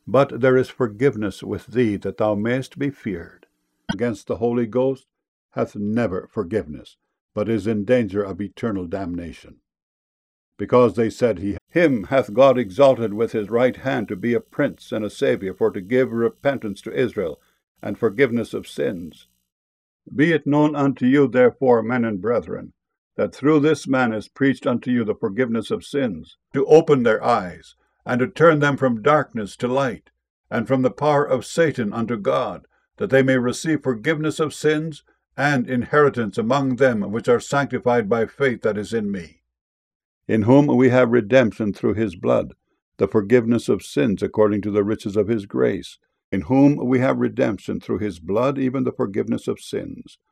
But there is forgiveness with thee, that thou mayest be feared. Against the Holy Ghost hath never forgiveness, but is in danger of eternal damnation. Because they said, Him hath God exalted with his right hand to be a prince and a Saviour, for to give repentance to Israel, and forgiveness of sins. Be it known unto you, therefore, men and brethren, that through this man is preached unto you the forgiveness of sins, to open their eyes, and to turn them from darkness to light, and from the power of Satan unto God, that they may receive forgiveness of sins, and inheritance among them which are sanctified by faith that is in me. In whom we have redemption through his blood, the forgiveness of sins according to the riches of his grace, in whom we have redemption through his blood, even the forgiveness of sins,